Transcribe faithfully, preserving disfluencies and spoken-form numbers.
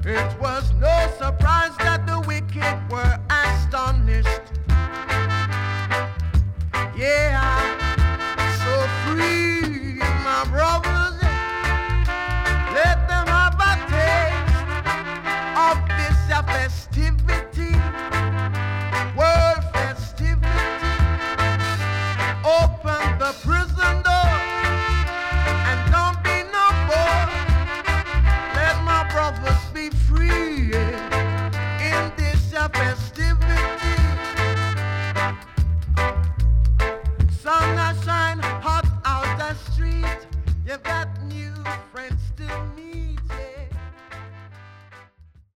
It was no surprise that the wicked were astonished. Yeah, so free, my brothers. Let them have a taste of this uh, festivity, world festivity. Open the prison door and don't be no more. Let my brothers be free in this uh, festivity. Sun that shine hot out the street. You've got new friends to meet.